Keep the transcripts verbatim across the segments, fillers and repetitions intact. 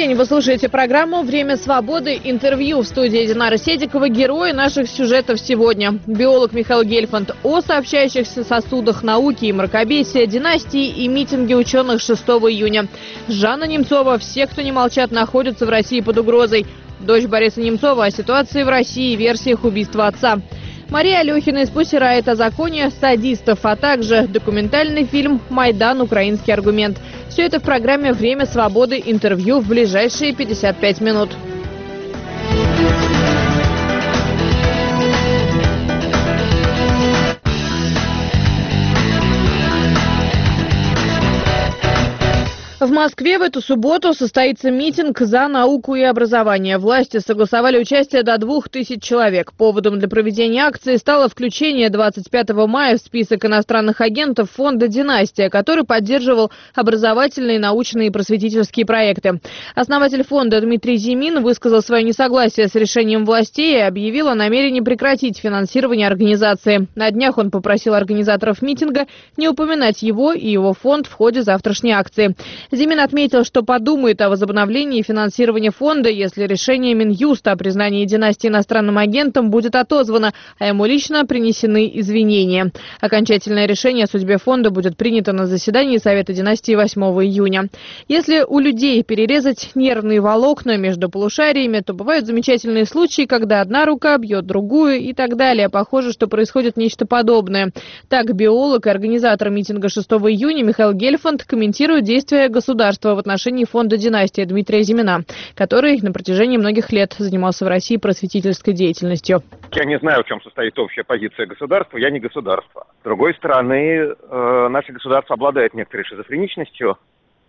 день. Вы слушаете программу «Время свободы. Интервью». В студии Динара Седикова. Герои наших сюжетов сегодня. Биолог Михаил Гельфанд о сообщающихся сосудах науки и мракобесия, династии и митинги ученых шестого июня. Жанна Немцова. Все, кто не молчат, находятся в России под угрозой. Дочь Бориса Немцова о ситуации в России и версиях убийства отца. Мария Алехина из Pussy Riot о законе садистов, а также документальный фильм «Майдан. Украинский аргумент». Все это в программе «Время свободы. Интервью» в ближайшие пятьдесят пять минут. В Москве в эту субботу состоится митинг за науку и образование. Власти согласовали участие до двух тысяч человек. Поводом для проведения акции стало включение двадцать пятого мая в список иностранных агентов фонда «Династия», который поддерживал образовательные, научные и просветительские проекты. Основатель фонда Дмитрий Зимин высказал свое несогласие с решением властей и объявил о намерении прекратить финансирование организации. На днях он попросил организаторов митинга не упоминать его и его фонд в ходе завтрашней акции. Зимин отметил, что подумает о возобновлении финансирования фонда, если решение Минюста о признании династии иностранным агентом будет отозвано, а ему лично принесены извинения. Окончательное решение о судьбе фонда будет принято на заседании Совета династии восьмого июня. Если у людей перерезать нервные волокна между полушариями, то бывают замечательные случаи, когда одна рука бьет другую и так далее. Похоже, что происходит нечто подобное. Так, биолог и организатор митинга шестого июня Михаил Гельфанд комментирует действия государства государства в отношении фонда «Династия» Дмитрия Зимина, который на протяжении многих лет занимался в России просветительской деятельностью. Я не знаю, в чем состоит общая позиция государства, я не государство. С другой стороны, э, наше государство обладает некоторой шизофреничностью,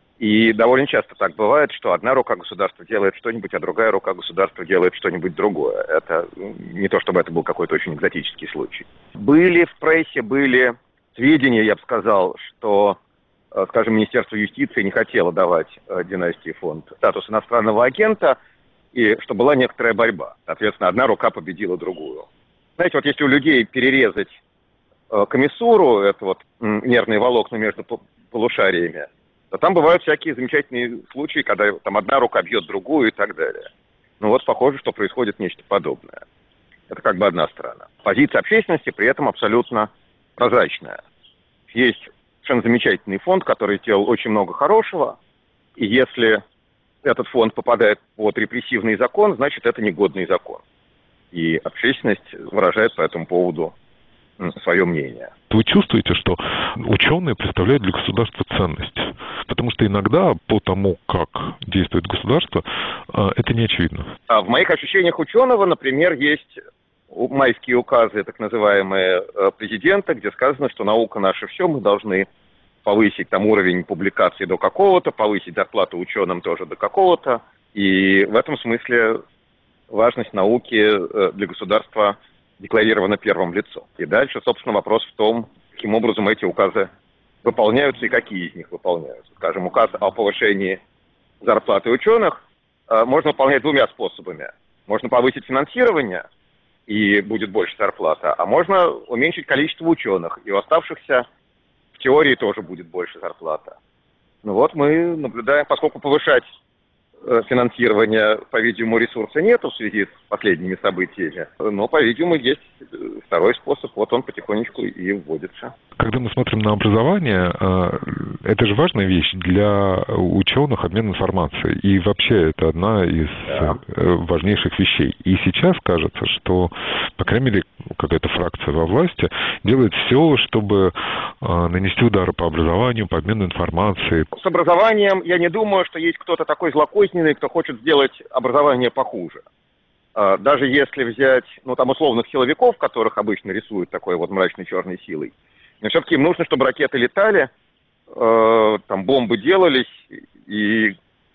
и довольно часто так бывает, что одна рука государства делает что-нибудь, а другая рука государства делает что-нибудь другое. Это не то, чтобы это был какой-то очень экзотический случай. Были в прессе, были сведения, я бы сказал, что скажем, Министерство юстиции не хотело давать э, династии фонд статус иностранного агента, и что была некоторая борьба. Соответственно, одна рука победила другую. Знаете, вот если у людей перерезать э, комиссуру, это вот м, нервные волокна между полушариями, то там бывают всякие замечательные случаи, когда там одна рука бьет другую и так далее. Ну вот похоже, что происходит нечто подобное. Это как бы одна сторона. Позиция общественности при этом абсолютно прозрачная. Есть совершенно замечательный фонд, который сделал очень много хорошего, и если этот фонд попадает под репрессивный закон, значит, это негодный закон. И общественность выражает по этому поводу свое мнение. Вы чувствуете, что ученые представляют для государства ценность? Потому что иногда по тому, как действует государство, это не очевидно. А в моих ощущениях ученого, например, есть майские указы, так называемые, президента, где сказано, что наука наше все, мы должны повысить там уровень публикаций до какого-то, повысить зарплату ученым тоже до какого-то. И в этом смысле важность науки для государства декларирована первым лицом. И дальше, собственно, вопрос в том, каким образом эти указы выполняются и какие из них выполняются. Скажем, указ о повышении зарплаты ученых можно выполнять двумя способами. Можно повысить финансирование, и будет больше зарплата, а можно уменьшить количество ученых, и у оставшихся в теории тоже будет больше зарплата. Ну вот мы наблюдаем, поскольку повышать э, финансирование, по-видимому, ресурса нету в связи с последними событиями, но, по-видимому, есть второй способ, вот он потихонечку и вводится. Когда мы смотрим на образование, это же важная вещь для ученых, обмен информацией. И вообще это одна из да. важнейших вещей. И сейчас кажется, что, по крайней мере, какая-то фракция во власти делает все, чтобы нанести удары по образованию, по обмену информацией. С образованием я не думаю, что есть кто-то такой злокозненный, кто хочет сделать образование похуже. Даже если взять, ну, там, условных силовиков, которых обычно рисуют такой вот мрачной черной силой, но все-таки им нужно, чтобы ракеты летали, э, там бомбы делались, и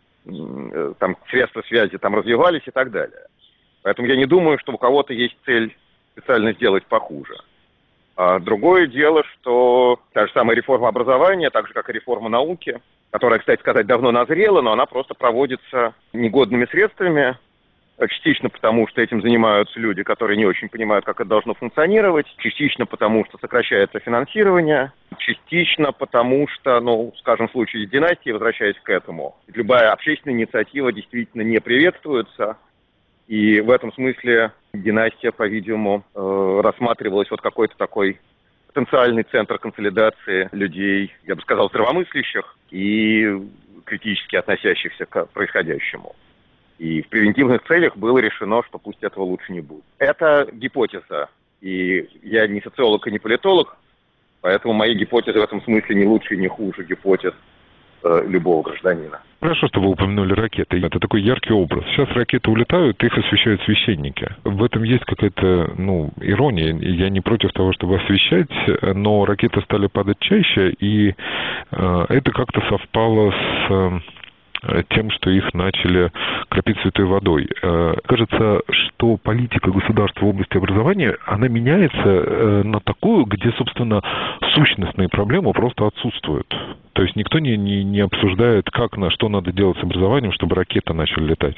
э, там средства связи там развивались и так далее. Поэтому я не думаю, что у кого-то есть цель специально сделать похуже. А другое дело, что та же самая реформа образования, так же как и реформа науки, которая, кстати сказать, давно назрела, но она просто проводится негодными средствами, Частично потому, что этим занимаются люди, которые не очень понимают, как это должно функционировать. Частично потому, что сокращается финансирование. Частично потому, что, ну, скажем, в случае с династией, возвращаясь к этому, любая общественная инициатива действительно не приветствуется. И в этом смысле династия, по-видимому, рассматривалась вот какой-то такой потенциальный центр консолидации людей, я бы сказал, здравомыслящих и критически относящихся к происходящему. И в превентивных целях было решено, что пусть этого лучше не будет. Это гипотеза. И я не социолог и не политолог, поэтому мои гипотезы в этом смысле не лучше и не хуже гипотез э, любого гражданина. Хорошо, что вы упомянули ракеты. Это такой яркий образ. Сейчас ракеты улетают, их освещают священники. В этом есть какая-то, ну, ирония. Я не против того, чтобы освещать, но ракеты стали падать чаще, и э, это как-то совпало с... Э, тем, что их начали кропить святой водой. Кажется, что политика государства в области образования, она меняется на такую, где, собственно, сущностные проблемы просто отсутствуют. То есть никто не, не, не обсуждает, как, на что надо делать с образованием, чтобы ракеты начали летать.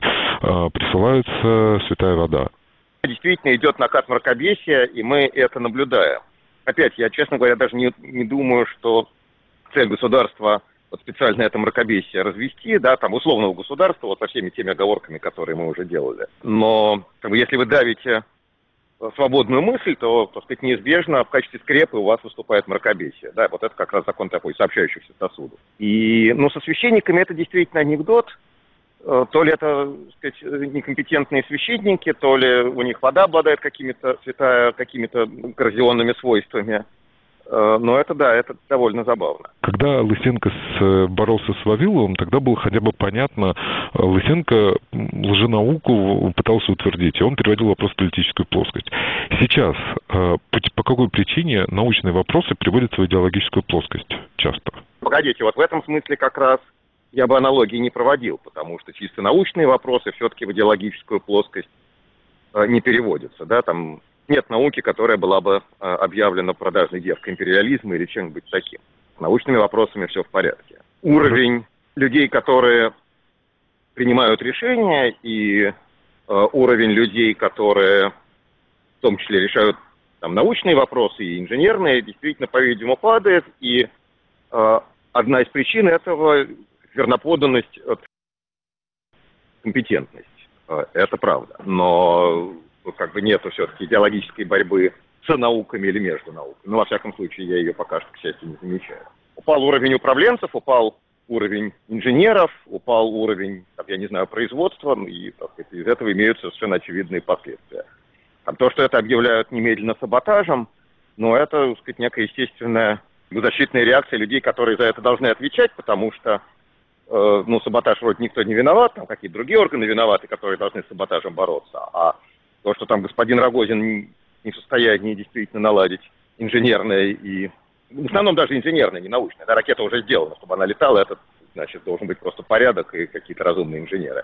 Присылается святая вода. Действительно идет накат мракобесия, и мы это наблюдаем. Опять, я, честно говоря, даже не, не думаю, что цель государства вот специально это мракобесие развести, да, там, условного государства, вот со всеми теми оговорками, которые мы уже делали. Но, как бы, если вы давите свободную мысль, то, так сказать, неизбежно в качестве скрепы у вас выступает мракобесие, да, вот это как раз закон такой сообщающихся сосудов. И, ну, со священниками это действительно анекдот, то ли это, так сказать, некомпетентные священники, то ли у них вода обладает какими-то, святая, какими-то коррозионными свойствами. Но это, да, это довольно забавно. Когда Лысенко с, боролся с Вавиловым, тогда было хотя бы понятно, Лысенко лженауку пытался утвердить, и он переводил вопрос в политическую плоскость. Сейчас по, по какой причине научные вопросы приводятся в идеологическую плоскость часто? Погодите, вот в этом смысле как раз я бы аналогии не проводил, потому что чисто научные вопросы все-таки в идеологическую плоскость не переводятся, да, там... Нет науки, которая была бы э, объявлена продажной девкой империализма или чем-нибудь таким. С научными вопросами все в порядке. Уровень людей, которые принимают решения, и э, уровень людей, которые в том числе решают там, научные вопросы и инженерные, действительно, по-видимому, падает. И э, одна из причин этого — верноподанность, компетентность. Э, это правда. Но... как бы нету все-таки идеологической борьбы с науками или между науками. Ну, во всяком случае, я ее пока что, к счастью, не замечаю. Упал уровень управленцев, упал уровень инженеров, упал уровень, там, я не знаю, производства, ну, и, так сказать, из этого имеются совершенно очевидные последствия. Там, то, что это объявляют немедленно саботажем, ну, это, так сказать, некая естественная защитная реакция людей, которые за это должны отвечать, потому что, э, ну, саботаж вроде никто не виноват, там какие-то другие органы виноваты, которые должны с саботажем бороться, а то, что там господин Рогозин не в состоянии действительно наладить инженерное и... В основном даже инженерное, не научное. Да, ракета уже сделана, чтобы она летала, это, значит, должен быть просто порядок и какие-то разумные инженеры.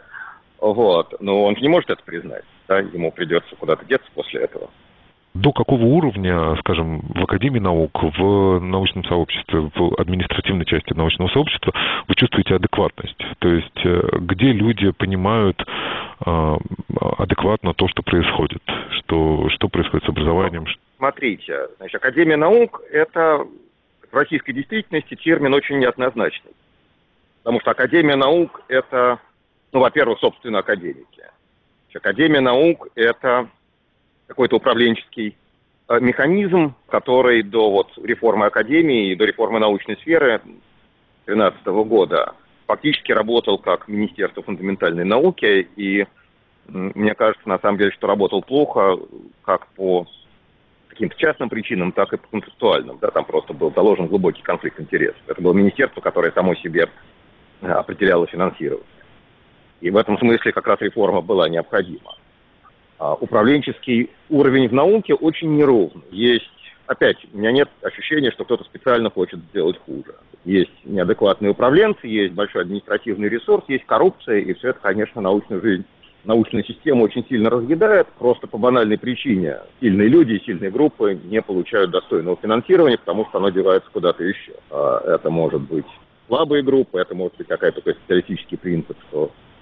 Вот. Но он же не может это признать. Да? Ему придется куда-то деться после этого. До какого уровня, скажем, в Академии наук, в научном сообществе, в административной части научного сообщества вы чувствуете адекватность? То есть где люди понимают э, адекватно то, что происходит? Что, что происходит с образованием? Смотрите, значит, Академия наук – это в российской действительности термин очень неоднозначный. Потому что Академия наук – это, ну, во-первых, собственно, академики. Академия наук – это какой-то управленческий э, механизм, который до вот, реформы академии и до реформы научной сферы две тысячи тринадцатого года фактически работал как Министерство фундаментальной науки, и м, мне кажется, на самом деле, что работал плохо как по каким-то частным причинам, так и по концептуальным. Да, там просто был заложен глубокий конфликт интересов. Это было министерство, которое само себе э, определяло финансирование. И в этом смысле как раз реформа была необходима. Управленческий уровень в науке очень неровный. Есть, опять, у меня нет ощущения, что кто-то специально хочет сделать хуже. Есть неадекватные управленцы, есть большой административный ресурс, есть коррупция, и все это, конечно, научную жизнь, научную систему очень сильно разъедает, просто по банальной причине. Сильные люди и сильные группы не получают достойного финансирования, потому что оно девается куда-то еще. Это может быть слабые группы, это может быть какой-то такой социалистический принцип, что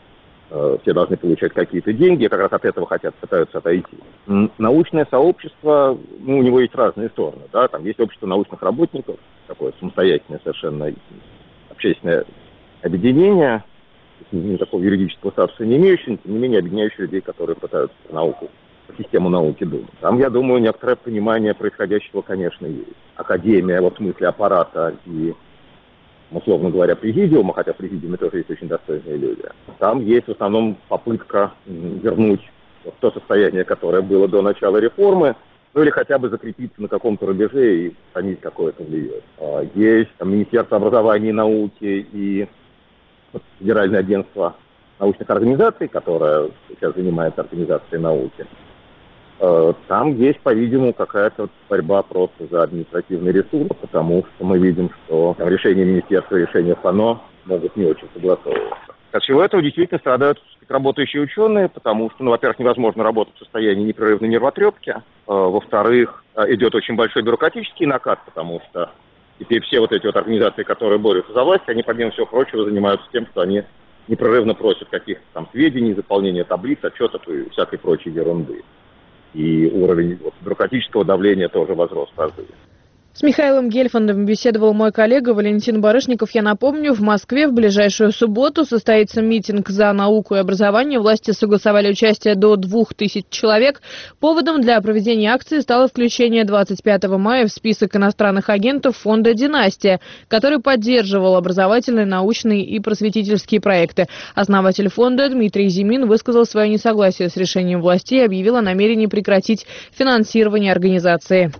все должны получать какие-то деньги, как раз от этого хотят, пытаются отойти. Научное сообщество, ну, у него есть разные стороны, да, там есть общество научных работников, такое самостоятельное совершенно общественное объединение, такого юридического статуса не имеющее, но тем не менее объединяющее людей, которые пытаются науку, систему науки думать. Там, я думаю, некоторое понимание происходящего, конечно, есть. Академия, вот в смысле аппарата и, условно говоря, президиума, хотя в президиуме тоже есть очень достойные люди. Там есть в основном попытка вернуть вот то состояние, которое было до начала реформы, ну или хотя бы закрепиться на каком-то рубеже и сохранить какое-то влияние. Есть там Министерство образования и науки и Федеральное агентство научных организаций, которое сейчас занимается организацией науки. Там есть, по-видимому, какая-то борьба просто за административный ресурс, потому что мы видим, что там, решения министерства, решения ФАНО могут не очень согласовываться. От всего этого действительно страдают работающие ученые, потому что, ну, во-первых, невозможно работать в состоянии непрерывной нервотрепки, во-вторых, идет очень большой бюрократический накат, потому что теперь все вот эти вот организации, которые борются за власть, они, помимо всего прочего, занимаются тем, что они непрерывно просят каких-то там сведений, заполнения таблиц, отчетов и всякой прочей ерунды. И уровень вот, бюрократического давления тоже возрос в разы. С Михаилом Гельфандом беседовал мой коллега Валентин Барышников. Я напомню, в Москве в ближайшую субботу состоится митинг за науку и образование. Власти согласовали участие до двух тысяч человек. Поводом для проведения акции стало включение двадцать пятого мая в список иностранных агентов фонда «Династия», который поддерживал образовательные, научные и просветительские проекты. Основатель фонда Дмитрий Зимин высказал свое несогласие с решением властей и объявил о намерении прекратить финансирование организации.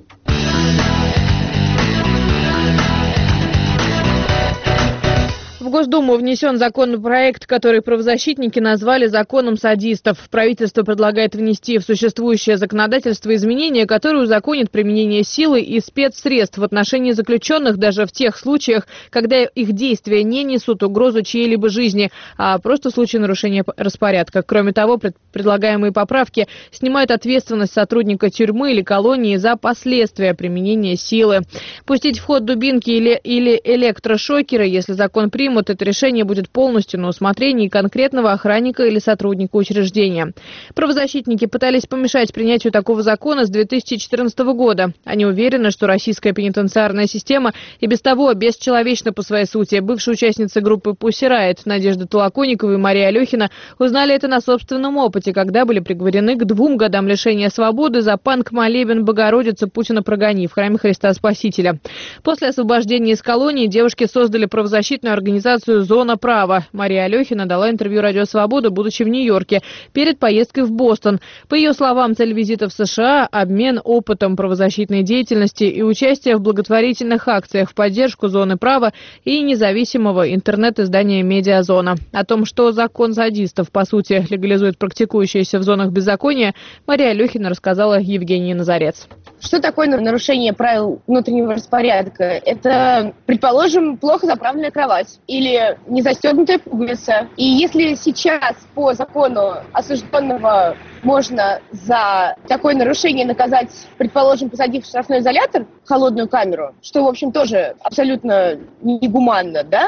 В Госдуму внесен законопроект, который правозащитники назвали законом садистов. Правительство предлагает внести в существующее законодательство изменения, которые узаконят применение силы и спецсредств в отношении заключенных даже в тех случаях, когда их действия не несут угрозу чьей-либо жизни, а просто в случае нарушения распорядка. Кроме того, пред предлагаемые поправки снимают ответственность сотрудника тюрьмы или колонии за последствия применения силы. Пустить в ход дубинки или, или электрошокеры, если закон примут, это решение будет полностью на усмотрении конкретного охранника или сотрудника учреждения. Правозащитники пытались помешать принятию такого закона с две тысячи четырнадцатого года. Они уверены, что российская пенитенциарная система и без того бесчеловечна по своей сути. Бывшие участницы группы Pussy Riot Надежда Толоконникова и Мария Алехина узнали это на собственном опыте, когда были приговорены к двум годам лишения свободы за панк-молебен Богородицы Путина прогони в храме Христа Спасителя. После освобождения из колонии девушки создали правозащитную организацию «Зона права». Мария Алехина дала интервью «Радио Свобода», будучи в Нью-Йорке, перед поездкой в Бостон. По ее словам, цель визита в США – обмен опытом правозащитной деятельности и участие в благотворительных акциях в поддержку «Зоны права» и независимого интернет-издания «Медиазона». О том, что закон садистов, по сути, легализует практикующиеся в зонах беззакония, Мария Алехина рассказала Евгении Назарец. Что такое нарушение правил внутреннего распорядка? Это, предположим, плохо заправленная кровать или незастегнутая пуговица. И если сейчас по закону осужденного можно за такое нарушение наказать, предположим, посадив в штрафной изолятор, в холодную камеру, что, в общем, тоже абсолютно негуманно, да,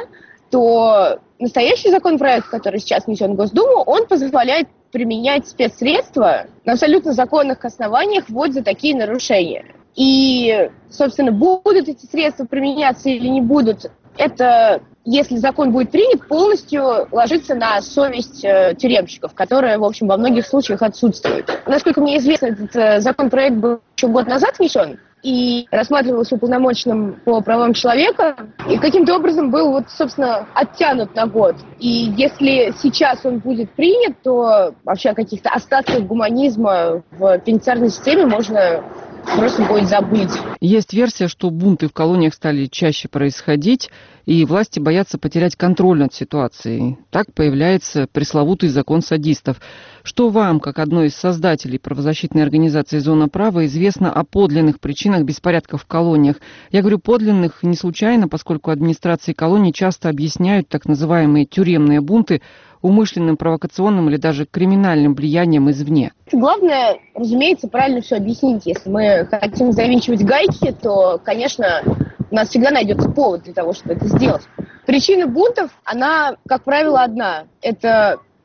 то настоящий законопроект, который сейчас внесен в Госдуму, он позволяет применять спецсредства на абсолютно законных основаниях вот за такие нарушения. И, собственно, будут эти средства применяться или не будут, это, если закон будет принят, полностью ложится на совесть э, тюремщиков, которая, в общем, во многих случаях отсутствует. Насколько мне известно, этот э, законопроект был еще год назад внесен и рассматривался уполномоченным по правам человека, и каким-то образом был, вот, собственно, оттянут на год. И если сейчас он будет принят, то вообще о каких-то остатках гуманизма в пенитенциарной системе можно просто будет забыть. Есть версия, что бунты в колониях стали чаще происходить, и власти боятся потерять контроль над ситуацией. Так появляется пресловутый закон садистов. Что вам, как одной из создателей правозащитной организации «Зона права», известно о подлинных причинах беспорядков в колониях? Я говорю подлинных не случайно, поскольку администрации колоний часто объясняют так называемые тюремные бунты умышленным провокационным или даже криминальным влиянием извне. Главное, разумеется, правильно все объяснить. Если мы хотим завинчивать гайки, то, конечно, у нас всегда найдется повод для того, чтобы это сделать. Причина бунтов, она, как правило, одна. Это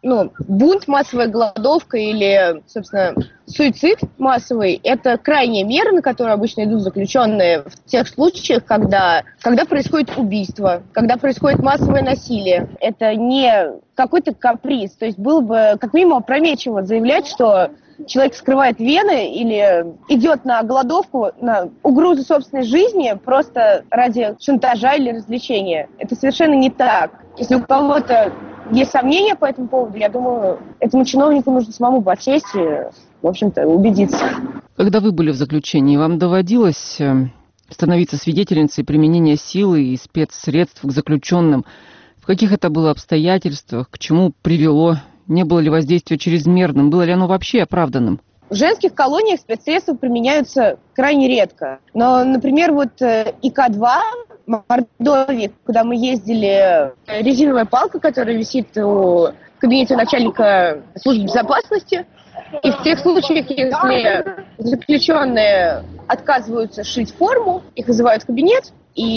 ну, бунт, массовая голодовка или, собственно, суицид массовый – это крайняя мера, на которую обычно идут заключенные в тех случаях, когда, когда происходит убийство, когда происходит массовое насилие. Это не какой-то каприз. То есть было бы как минимум опрометчиво заявлять, что человек скрывает вены или идет на голодовку, на угрозу собственной жизни просто ради шантажа или развлечения. Это совершенно не так. Если у кого-то есть сомнения по этому поводу, я думаю, этому чиновнику нужно самому подсесть и, в общем-то, убедиться. Когда вы были в заключении, вам доводилось становиться свидетельницей применения силы и спецсредств к заключенным? В каких это было обстоятельствах? К чему привело? Не было ли воздействие чрезмерным? Было ли оно вообще оправданным? В женских колониях спецсредства применяются крайне редко. Но, например, вот И К два в Мордовии, куда мы ездили, резиновая палка, которая висит у кабинета начальника службы безопасности. И в тех случаях, если заключенные отказываются шить форму, их вызывают в кабинет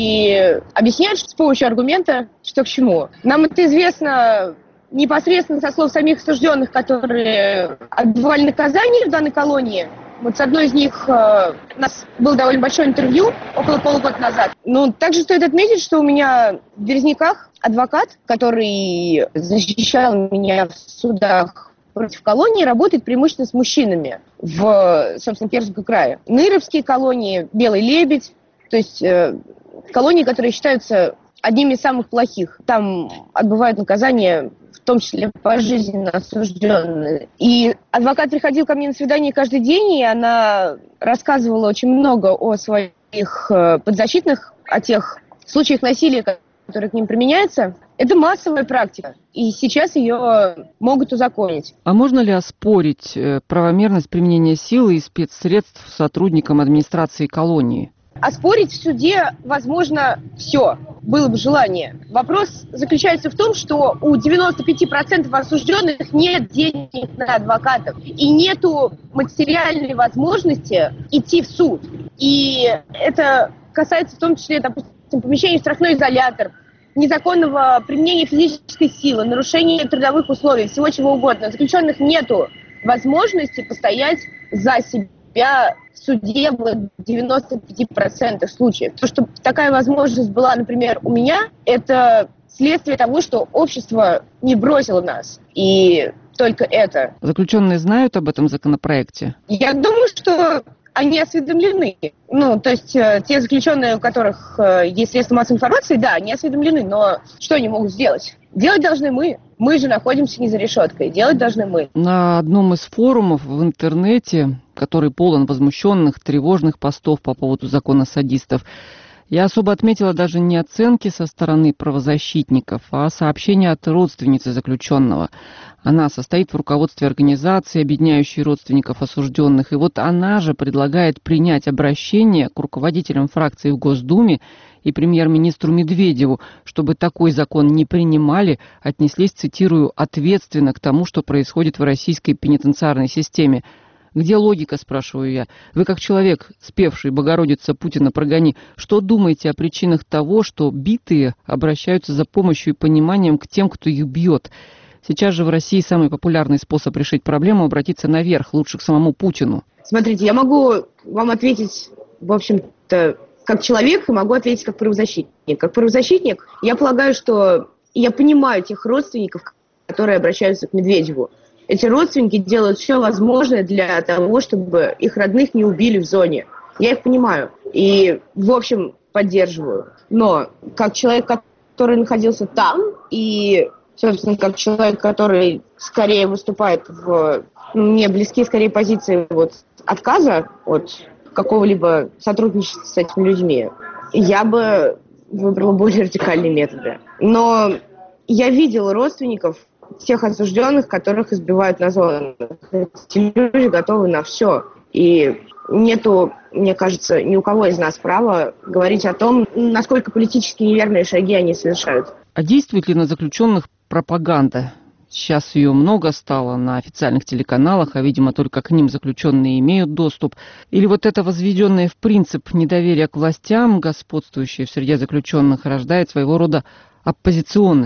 и объясняют с помощью аргумента, что к чему. Нам это известно непосредственно со слов самих осужденных, которые отбывали наказание в данной колонии. Вот с одной из них э, у нас было довольно большое интервью около полугода назад. Ну, также стоит отметить, что у меня в Березниках адвокат, который защищал меня в судах против колонии, работает преимущественно с мужчинами в, собственно, Пермском крае. Ныровские колонии, Белый лебедь, то есть э, колонии, которые считаются одними из самых плохих. Там отбывают наказание, в том числе пожизненно осужденные. И адвокат приходил ко мне на свидание каждый день, и она рассказывала очень много о своих подзащитных, о тех случаях насилия, которые к ним применяются. Это массовая практика, и сейчас ее могут узаконить. А можно ли оспорить правомерность применения силы и спецсредств сотрудникам администрации колонии? Оспорить в суде возможно все, было бы желание. Вопрос заключается в том, что у девяноста пяти процентов осужденных нет денег на адвокатов и нету материальной возможности идти в суд. И это касается в том числе, допустим, помещения в штрафной изолятор, незаконного применения физической силы, нарушения трудовых условий, всего чего угодно. У заключенных нету возможности постоять за себя в суде в девяноста пяти процентах случаев. То, что такая возможность была, например, у меня, это следствие того, что общество не бросило нас. И только это. Заключенные знают об этом законопроекте? Я думаю, что они осведомлены. Ну, то есть э, те заключенные, у которых э, есть средства массовой информации, да, они осведомлены, но что они могут сделать? Делать должны мы. Мы же находимся не за решеткой. Делать должны мы. На одном из форумов в интернете, который полон возмущенных, тревожных постов по поводу закона садистов, я особо отметила даже не оценки со стороны правозащитников, а сообщения от родственницы заключенного. Она состоит в руководстве организации, объединяющей родственников осужденных. И вот она же предлагает принять обращение к руководителям фракции в Госдуме и премьер-министру Медведеву, чтобы такой закон не принимали, отнеслись, цитирую, «ответственно к тому, что происходит в российской пенитенциарной системе». Где логика, спрашиваю я? Вы, как человек, спевший «Богородица, Путина прогони», что думаете о причинах того, что битые обращаются за помощью и пониманием к тем, кто их бьет? Сейчас же в России самый популярный способ решить проблему — обратиться наверх, лучше к самому Путину. Смотрите, я могу вам ответить, в общем-то, как человек, и могу ответить как правозащитник. Как правозащитник я полагаю, что я понимаю тех родственников, которые обращаются к Медведеву. Эти родственники делают все возможное для того, чтобы их родных не убили в зоне. Я их понимаю и, в общем, поддерживаю. Но как человек, который находился там, и, собственно, как человек, который скорее выступает в... Мне близки скорее позиции вот, отказа от какого-либо сотрудничества с этими людьми, я бы выбрала более радикальные методы. Но я видела родственников тех осужденных, которых избивают на зонах. Эти люди готовы на все. И нету, мне кажется, ни у кого из нас права говорить о том, насколько политически неверные шаги они совершают. А действует ли на заключенных пропаганда? Сейчас ее много стало на официальных телеканалах, а, видимо, только к ним заключенные имеют доступ. Или вот это возведенное в принцип недоверие к властям, господствующее в среде заключенных, рождает своего рода оппозиционность?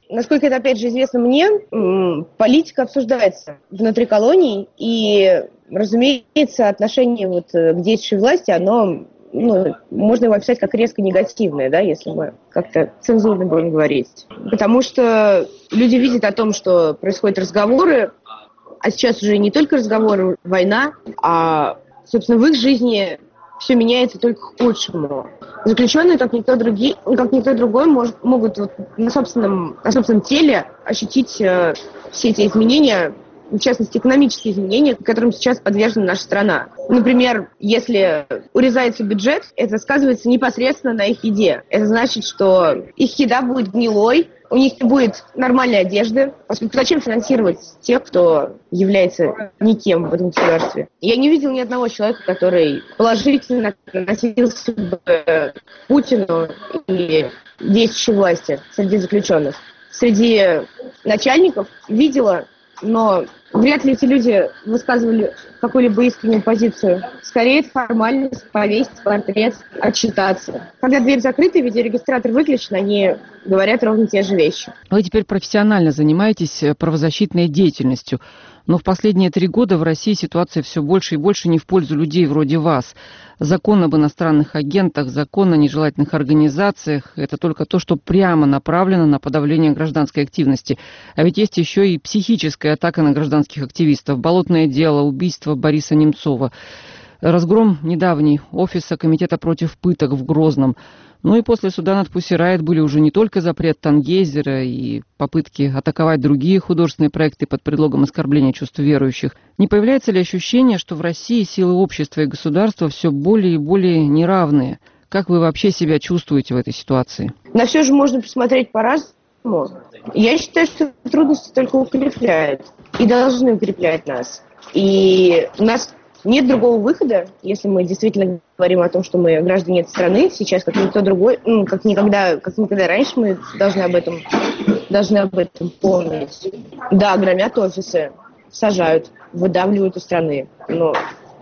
насколько это, опять же, известно мне, политика обсуждается внутри колоний, и, разумеется, отношение вот к действующей власти, оно, ну, можно его описать как резко негативное, да, если мы как-то цензурно будем говорить. Потому что люди видят о том, что происходят разговоры, а сейчас уже не только разговоры, война, а, собственно, в их жизни все меняется только к худшему. Заключенные, как никто, други, как никто другой, может, могут вот на, собственном, на собственном теле ощутить э, все эти изменения, в частности, экономические изменения, которым сейчас подвержена наша страна. Например, если урезается бюджет, это сказывается непосредственно на их еде. Это значит, что их еда будет гнилой, у них не будет нормальной одежды. Поскольку зачем финансировать тех, кто является никем в этом государстве? Я не видел ни одного человека, который положительно относился бы к Путину и действующей власти среди заключенных. Среди начальников видела, но вряд ли эти люди высказывали какую-либо искреннюю позицию. Скорее, это формальность, повесить портрет, отчитаться. Когда дверь закрыта и видеорегистратор выключен, они говорят ровно те же вещи. Вы теперь профессионально занимаетесь правозащитной деятельностью, но в последние три года в России ситуация все больше и больше не в пользу людей вроде вас. Закон об иностранных агентах, закон о нежелательных организациях – это только то, что прямо направлено на подавление гражданской активности. А ведь есть еще и психическая атака на гражданских активистов, болотное дело, убийство Бориса Немцова, разгром недавний офиса Комитета против пыток в Грозном. Ну и после суда над Pussy Riot были уже не только запрет Тангейзера и попытки атаковать другие художественные проекты под предлогом оскорбления чувств верующих. Не появляется ли ощущение, что в России силы общества и государства все более и более неравные? Как вы вообще себя чувствуете в этой ситуации? На все же можно посмотреть по-разному. Я считаю, что трудности только укрепляют и должны укреплять нас. И у нас нет другого выхода, если мы действительно говорим о том, что мы граждане этой страны, сейчас как никто другой, ну, как никогда, как никогда раньше мы должны об этом, должны об этом помнить. Да, громят офисы, сажают, выдавливают из страны. Но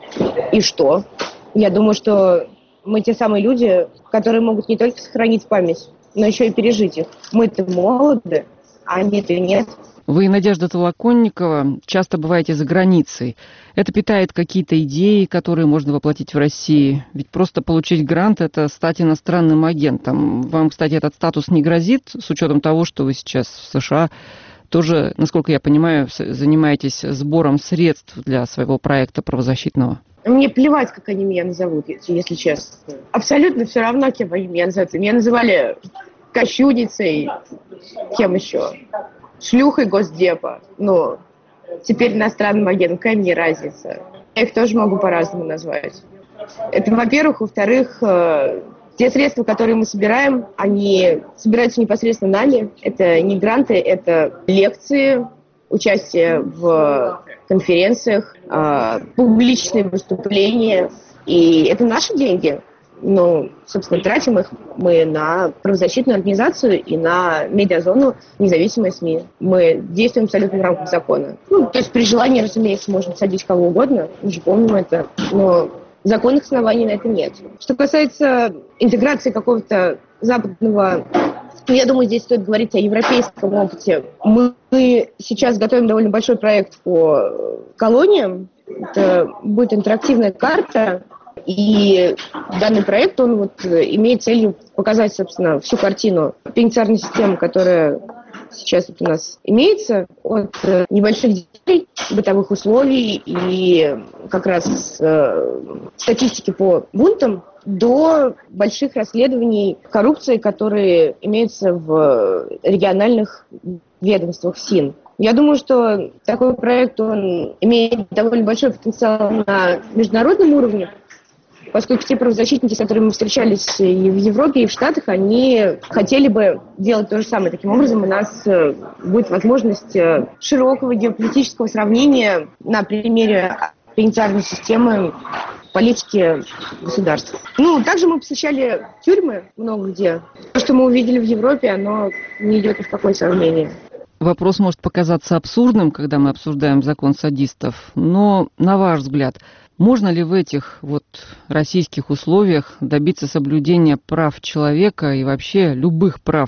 и что? Я думаю, что мы те самые люди, которые могут не только сохранить память, но еще и пережить их. Мы-то молоды, а они-то нет. Вы, Надежда Толоконникова, часто бываете за границей. Это питает какие-то идеи, которые можно воплотить в России. Ведь просто получить грант – это стать иностранным агентом. Вам, кстати, этот статус не грозит, с учетом того, что вы сейчас в США тоже, насколько я понимаю, занимаетесь сбором средств для своего проекта правозащитного? Мне плевать, как они меня назовут, если честно. Абсолютно все равно, кем они меня называют. Меня называли кощунницей, кем еще? Шлюхой Госдепа. Ну, теперь иностранным агентом. Какая мне разница? Я их тоже могу по-разному назвать. Это, во-первых. Во-вторых, э, те средства, которые мы собираем, они собираются непосредственно нами. Это не гранты, это лекции, участие в конференциях, э, публичные выступления. И это наши деньги. Ну, собственно, тратим их мы на правозащитную организацию и на медиазону независимой СМИ. Мы действуем абсолютно в рамках закона. Ну, то есть при желании, разумеется, можно садить кого угодно, мы же помним это, но законных оснований на это нет. Что касается интеграции какого-то западного, я думаю, здесь стоит говорить о европейском опыте. Мы сейчас готовим довольно большой проект по колониям. Это будет интерактивная карта. И данный проект, он вот имеет целью показать, собственно, всю картину пенитенциарной системы, которая сейчас вот у нас имеется, от небольших детей, бытовых условий и как раз э, статистики по бунтам до больших расследований коррупции, которые имеются в региональных ведомствах СИН. Я думаю, что такой проект, он имеет довольно большой потенциал на международном уровне, поскольку те правозащитники, с которыми мы встречались и в Европе, и в Штатах, они хотели бы делать то же самое. Таким образом, у нас будет возможность широкого геополитического сравнения на примере пенитенциарной системы политики государств. Ну, также мы посещали тюрьмы много где. То, что мы увидели в Европе, оно не идет ни в какое сравнение. Вопрос может показаться абсурдным, когда мы обсуждаем закон садистов, но, на ваш взгляд, можно ли в этих вот российских условиях добиться соблюдения прав человека и вообще любых прав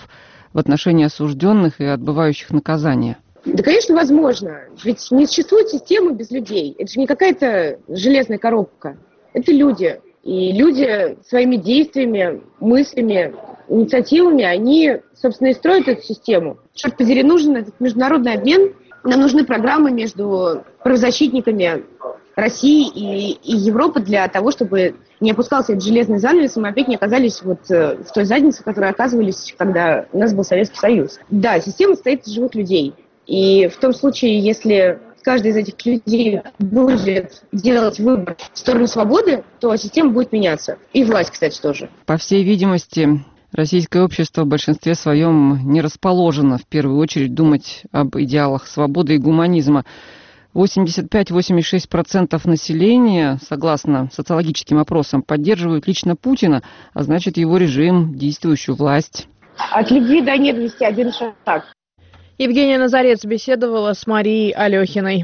в отношении осужденных и отбывающих наказания? Да, конечно, возможно. Ведь не существует системы без людей. Это же не какая-то железная коробка. Это люди. И люди своими действиями, мыслями, инициативами, они, собственно, и строят эту систему. Черт подери, нужен этот международный обмен. Нам нужны программы между правозащитниками России и, и Европы для того, чтобы не опускался этот железный занавес, и мы опять не оказались вот в той заднице, в которой оказывались, когда у нас был Советский Союз. Да, система состоит из живых людей. И в том случае, если каждый из этих людей будет делать выбор в сторону свободы, то система будет меняться. И власть, кстати, тоже. По всей видимости, российское общество в большинстве своем не расположено в первую очередь думать об идеалах свободы и гуманизма. восемьдесят пять - восемьдесят шесть процентов населения, согласно социологическим опросам, поддерживают лично Путина, а значит его режим, действующую власть. От любви до ненависти один шаг. Евгения Назарец беседовала с Марией Алехиной.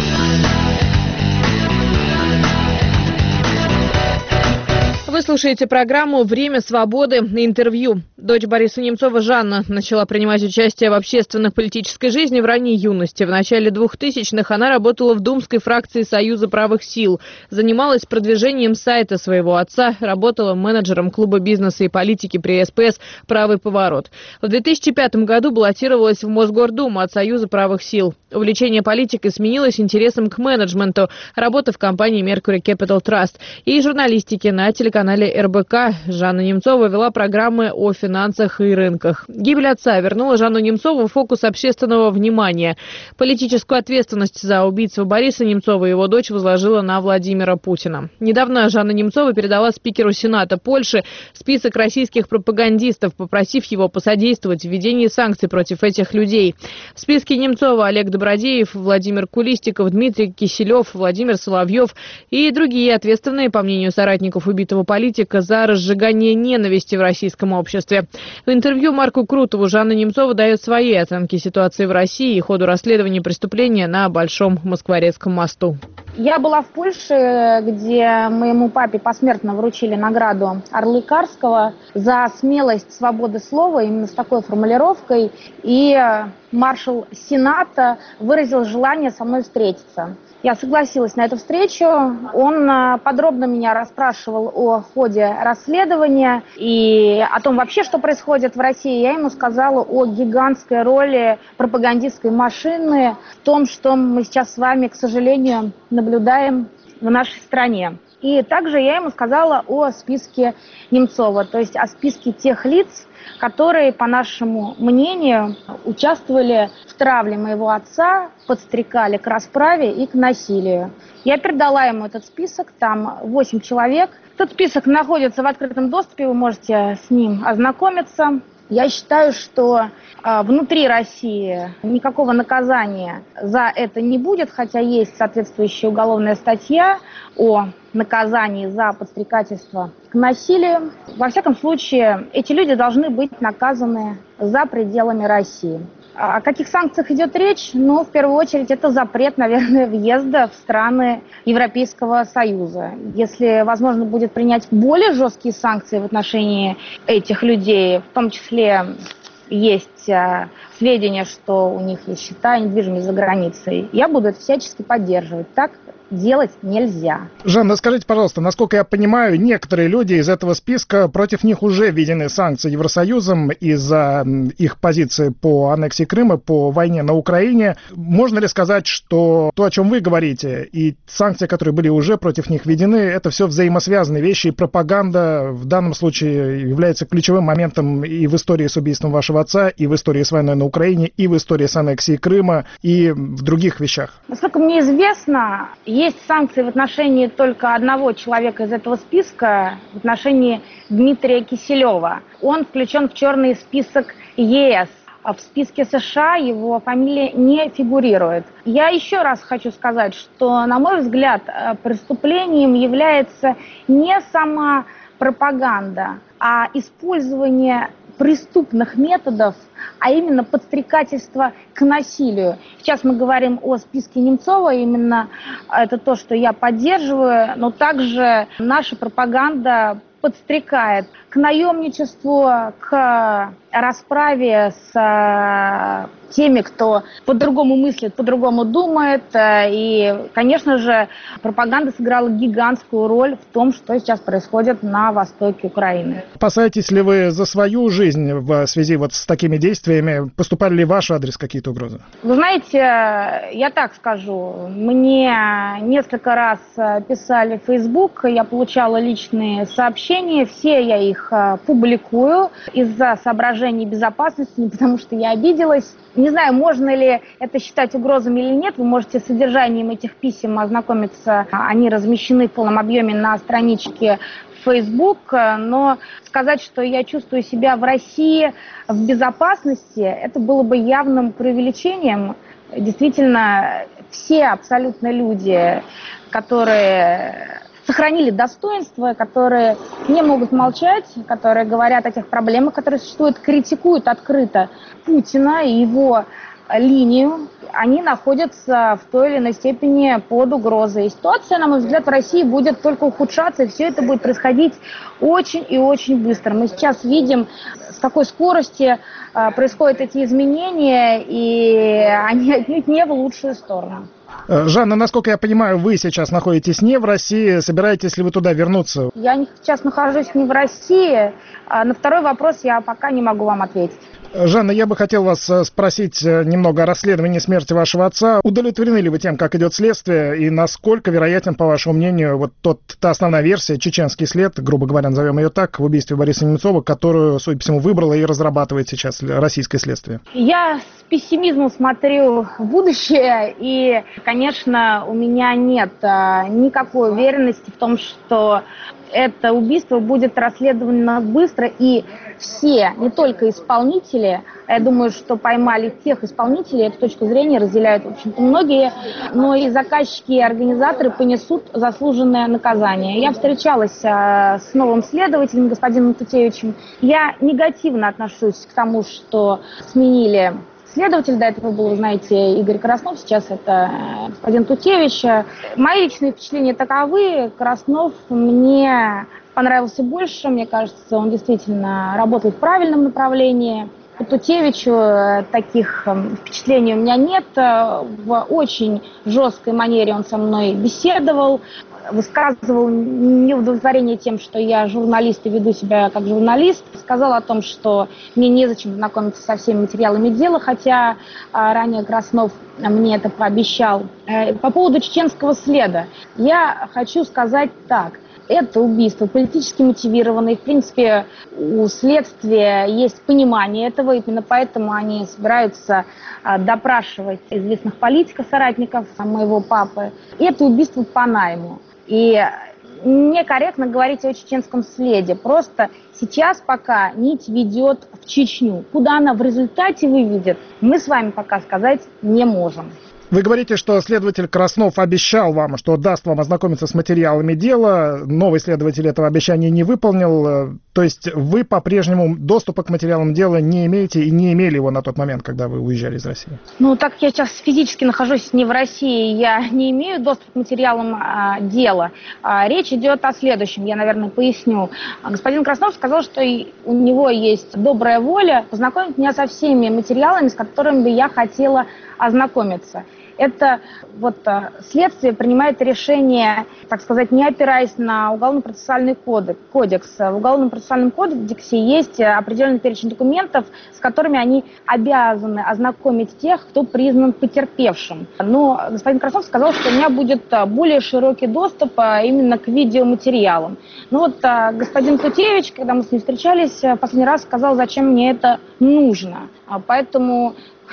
Вы слушаете программу «Время свободы» на интервью. Дочь Бориса Немцова Жанна начала принимать участие в общественной политической жизни в ранней юности. В начале двухтысячных она работала в думской фракции Союза правых сил. Занималась продвижением сайта своего отца, работала менеджером клуба бизнеса и политики при эс пэ эс «Правый поворот». В две тысячи пятом году баллотировалась в Мосгордуму от Союза правых сил. Увлечение политикой сменилось интересом к менеджменту, работа в компании Mercury Capital Trust и журналистике на телеканале эр бэ ка. Жанна Немцова вела программы о финансах и рынках. Гибель отца вернула Жанну Немцову в фокус общественного внимания. Политическую ответственность за убийство Бориса Немцова его дочь возложила на Владимира Путина. Недавно Жанна Немцова передала спикеру Сената Польши список российских пропагандистов, попросив его посодействовать в введении санкций против этих людей. В списке Немцова Олег Добродеев, Владимир Кулистиков, Дмитрий Киселев, Владимир Соловьев и другие ответственные, по мнению соратников убитого политика, за разжигание ненависти в российском обществе. В интервью Марку Крутову Жанна Немцова дает свои оценки ситуации в России и ходу расследования преступления на Большом Москворецком мосту. Я была в Польше, где моему папе посмертно вручили награду Орлы Карского за смелость свободы слова, именно с такой формулировкой. И маршал Сената выразил желание со мной встретиться. Я согласилась на эту встречу. Он подробно меня расспрашивал о ходе расследования и о том вообще, что происходит в России. Я ему сказала о гигантской роли пропагандистской машины в том, что мы сейчас с вами, к сожалению, наблюдаем в нашей стране. И также я ему сказала о списке Немцова, то есть о списке тех лиц, которые, по нашему мнению, участвовали в травле моего отца, подстрекали к расправе и к насилию. Я передала ему этот список, там восемь человек. Этот список находится в открытом доступе, вы можете с ним ознакомиться. Я считаю, что э, внутри России никакого наказания за это не будет, хотя есть соответствующая уголовная статья о наказании за подстрекательство к насилию. Во всяком случае, эти люди должны быть наказаны за пределами России. О каких санкциях идет речь? Ну, в первую очередь, это запрет, наверное, въезда в страны Европейского Союза. Если возможно будет принять более жесткие санкции в отношении этих людей, в том числе есть э, сведения, что у них есть счета недвижимости за границей, я буду это всячески поддерживать. Так делать нельзя. Жанна, скажите, пожалуйста, насколько я понимаю, некоторые люди из этого списка, против них уже введены санкции Евросоюзом из-за их позиции по аннексии Крыма, по войне на Украине. Можно ли сказать, что то, о чем вы говорите, и санкции, которые были уже против них введены, это все взаимосвязанные вещи, и пропаганда в данном случае является ключевым моментом и в истории с убийством вашего отца, и в истории с войной на Украине, и в истории с аннексией Крыма, и в других вещах? Насколько мне известно, есть санкции в отношении только одного человека из этого списка, в отношении Дмитрия Киселева. Он включен в черный список е эс. А в списке США его фамилия не фигурирует. Я еще раз хочу сказать, что, на мой взгляд, преступлением является не сама пропаганда, а использование преступных методов, а именно подстрекательство к насилию. Сейчас мы говорим о списке Немцова, именно это то, что я поддерживаю, но также наша пропаганда подстрекает к к наемничеству, к расправе с теми, кто по-другому мыслит, по-другому думает. И, конечно же, пропаганда сыграла гигантскую роль в том, что сейчас происходит на востоке Украины. Опасаетесь ли вы за свою жизнь в связи вот с такими действиями? Поступали ли в ваш адрес какие-то угрозы? Вы знаете, я так скажу, мне несколько раз писали в Facebook, я получала личные сообщения, все я их публикую из-за соображений безопасности, не потому что я обиделась. Не знаю, можно ли это считать угрозами или нет, вы можете с содержанием этих писем ознакомиться, они размещены в полном объеме на страничке Facebook, но сказать, что я чувствую себя в России в безопасности, это было бы явным преувеличением. Действительно, все абсолютно люди, которые сохранили достоинство, которые не могут молчать, которые говорят о тех проблемах, которые существуют, критикуют открыто Путина и его линию, они находятся в той или иной степени под угрозой. И ситуация, на мой взгляд, в России будет только ухудшаться, и все это будет происходить очень и очень быстро. Мы сейчас видим, с какой скоростью происходят эти изменения, и они отнюдь не в лучшую сторону. Жанна, насколько я понимаю, вы сейчас находитесь не в России. Собираетесь ли вы туда вернуться? Я сейчас нахожусь не в России. На второй вопрос я пока не могу вам ответить. Жанна, я бы хотел вас спросить немного о расследовании смерти вашего отца. Удовлетворены ли вы тем, как идет следствие, и насколько вероятен, по вашему мнению, вот тот, та основная версия, чеченский след, грубо говоря, назовем ее так, в убийстве Бориса Немцова, которую, судя по всему, выбрала и разрабатывает сейчас российское следствие? Я с пессимизмом смотрю в будущее, и, конечно, у меня нет никакой уверенности в том, что это убийство будет расследовано быстро, и все, не только исполнители, я думаю, что поймали тех исполнителей, эту точку зрения разделяют, в общем-то, многие, но и заказчики, и организаторы понесут заслуженное наказание. Я встречалась а, с новым следователем, господином Тутевичем. Я негативно отношусь к тому, что сменили следователь, до этого был, вы знаете, Игорь Краснов, сейчас это господин Тутевич. Мои личные впечатления таковы. Краснов мне понравился больше, мне кажется, он действительно работает в правильном направлении. По Тутевичу таких впечатлений у меня нет. В очень жесткой манере он со мной беседовал, высказывал неудовлетворение тем, что я журналист и веду себя как журналист. Сказал о том, что мне незачем знакомиться со всеми материалами дела, хотя ранее Краснов мне это пообещал. По поводу чеченского следа я хочу сказать так. Это убийство политически мотивированное. В принципе, у следствия есть понимание этого. Именно поэтому они собираются допрашивать известных политиков, соратников моего папы. И это убийство по найму. И некорректно говорить о чеченском следе. Просто сейчас пока нить ведет в Чечню. Куда она в результате выведет, мы с вами пока сказать не можем. Вы говорите, что следователь Краснов обещал вам, что даст вам ознакомиться с материалами дела. Новый следователь этого обещания не выполнил. То есть вы по-прежнему доступа к материалам дела не имеете и не имели его на тот момент, когда вы уезжали из России? Ну, так как я сейчас физически нахожусь не в России, я не имею доступа к материалам а, дела. А, речь идет о следующем, я, наверное, поясню. Господин Краснов сказал, что у него есть добрая воля познакомить меня со всеми материалами, с которыми бы я хотела ознакомиться. Это вот следствие принимает решение, так сказать, не опираясь на уголовно-процессуальный кодекс. В уголовно-процессуальном кодексе есть определенный перечень документов, с которыми они обязаны ознакомить тех, кто признан потерпевшим. Но господин Краснов сказал, что у меня будет более широкий доступ именно к видеоматериалам. Ну вот господин Тутевич, когда мы с ним встречались, в последний раз сказал, зачем мне это нужно. Поэтому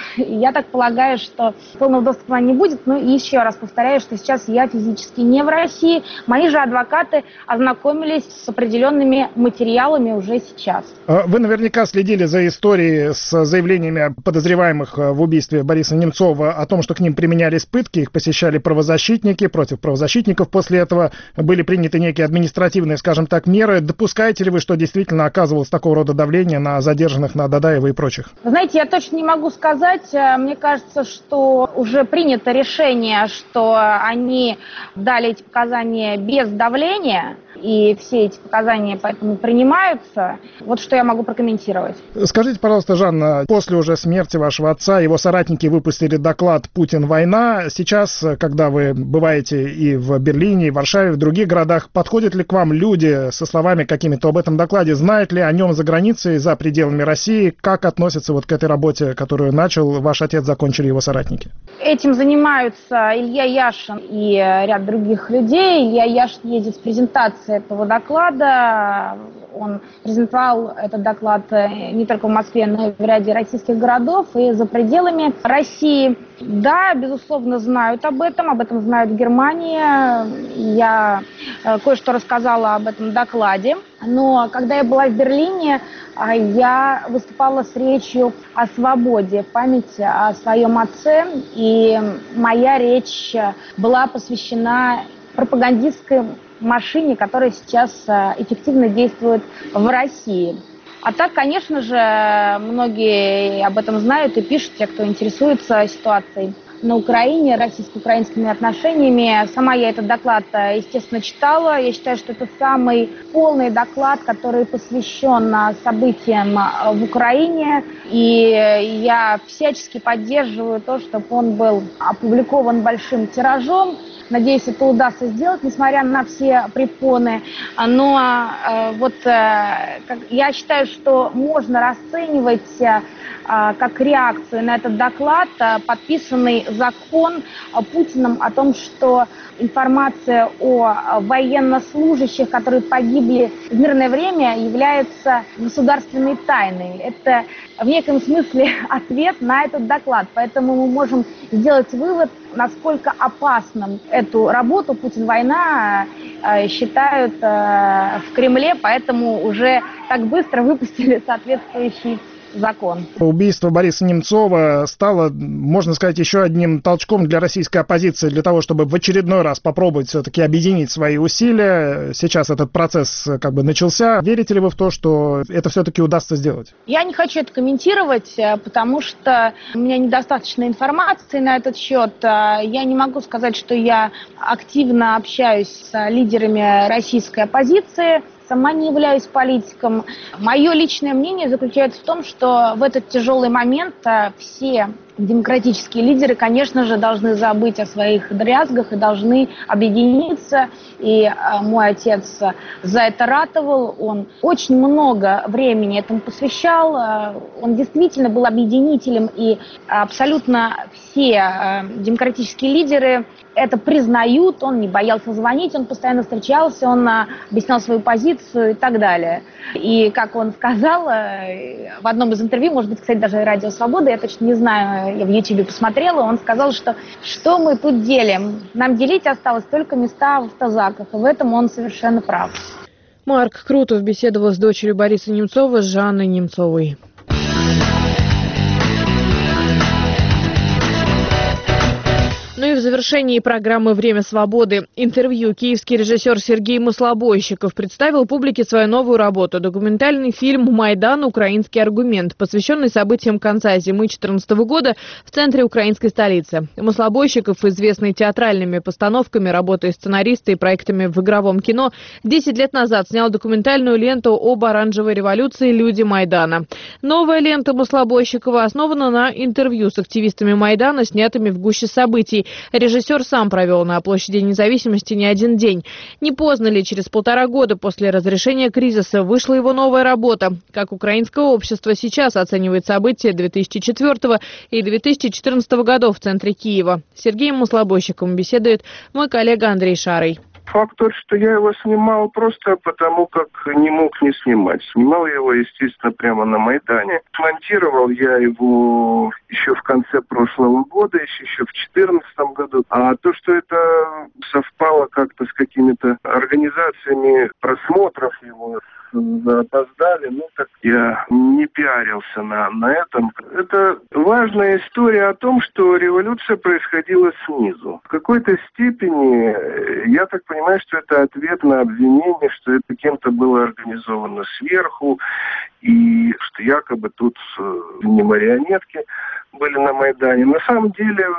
я так полагаю, что полного доступа не будет. Но еще раз повторяю, что сейчас я физически не в России. Мои же адвокаты ознакомились с определенными материалами уже сейчас. Вы наверняка следили за историей с заявлениями подозреваемых в убийстве Бориса Немцова о том, что к ним применялись пытки, их посещали правозащитники, против правозащитников после этого были приняты некие административные, скажем так, меры. Допускаете ли вы, что действительно оказывалось такого рода давление на задержанных, на Дадаева и прочих? Вы знаете, я точно не могу сказать. Мне кажется, что уже принято решение, что они дали эти показания без давления. и все эти показания поэтому принимаются. Вот что я могу прокомментировать. Скажите, пожалуйста, Жанна, после уже смерти вашего отца его соратники выпустили доклад «Путин. Война». Сейчас, когда вы бываете и в Берлине, и в Варшаве, в других городах, подходят ли к вам люди со словами какими-то об этом докладе? Знают ли о нем за границей, за пределами России? Как относятся вот к этой работе, которую начал ваш отец, закончили его соратники? Этим занимаются Илья Яшин и ряд других людей. Илья Яшин ездит с презентацией этого доклада. Он презентовал этот доклад не только в Москве, но и в ряде российских городов и за пределами России. Да, безусловно, знают об этом, об этом знают в Германии. Я кое-что рассказала об этом докладе. Но когда я была в Берлине, я выступала с речью о свободе, в память о своем отце. И моя речь была посвящена пропагандистской машине, которая сейчас эффективно действует в России. А так, конечно же, многие об этом знают и пишут, те, кто интересуется ситуацией на Украине, российско-украинскими отношениями. Сама я этот доклад, естественно, читала. Я считаю, что это самый полный доклад, который посвящен событиям в Украине. И я всячески поддерживаю то, чтобы он был опубликован большим тиражом. Надеюсь, это удастся сделать, несмотря на все препоны. Но э, вот э, как, я считаю, что можно расценивать э, как реакцию на этот доклад э, подписанный закон э, Путиным о том, что информация о военнослужащих, которые погибли в мирное время, является государственной тайной. Это в неком смысле ответ на этот доклад. Поэтому мы можем сделать вывод, насколько опасным эту работу «Путин-война» считают в Кремле, поэтому уже так быстро выпустили соответствующий закон. Убийство Бориса Немцова стало, можно сказать, еще одним толчком для российской оппозиции, для того, чтобы в очередной раз попробовать все-таки объединить свои усилия. Сейчас этот процесс как бы начался. Верите ли вы в то, что это все-таки удастся сделать? Я не хочу это комментировать, потому что у меня недостаточно информации на этот счет. Я не могу сказать, что я активно общаюсь с лидерами российской оппозиции. Сама не являюсь политиком. Мое личное мнение заключается в том, что в этот тяжелый момент все демократические лидеры, конечно же, должны забыть о своих дрязгах и должны объединиться. И мой отец за это ратовал. Он очень много времени этому посвящал. Он действительно был объединителем, и абсолютно все демократические лидеры это признают. Он не боялся звонить, он постоянно встречался, он объяснял свою позицию и так далее. И, как он сказал в одном из интервью, может быть, кстати, даже «Радио Свобода», я точно не знаю, я в Ютубе посмотрела, он сказал, что что мы тут делим? Нам делить осталось только места в автозаках, и в этом он совершенно прав. Марк Крутов беседовал с дочерью Бориса Немцова, Жанной Немцовой. Ну и в завершении программы «Время свободы» интервью киевский режиссер Сергей Маслобойщиков представил публике свою новую работу – документальный фильм «Майдан. Украинский аргумент», посвященный событиям конца зимы две тысячи четырнадцатого года в центре украинской столицы. Маслобойщиков, известный театральными постановками, работой сценариста и проектами в игровом кино, десять лет назад снял документальную ленту об оранжевой революции «Люди Майдана». Новая лента Маслобойщикова основана на интервью с активистами Майдана, снятыми в гуще событий. Режиссер сам провел на площади Независимости не один день. Не поздно ли, через полтора года после разрешения кризиса, вышла его новая работа? Как украинское общество сейчас оценивает события две тысячи четвёртого и две тысячи четырнадцатого годов в центре Киева? С Сергеем Маслобойщиковым беседует мой коллега Андрей Шарый. Факт тот, что я его снимал просто потому, как не мог не снимать. Снимал я его, естественно, прямо на Майдане. Монтировал я его еще в конце прошлого года, еще, еще в две тысячи четырнадцатом году. А то, что это совпало как-то с какими-то организациями просмотров его, опоздали, ну так я не пиарился на, на этом. Это важная история о том, что революция происходила снизу. В какой-то степени, я так понимаю, что это ответ на обвинение, что это кем-то было организовано сверху, и что якобы тут не марионетки были на Майдане. На самом деле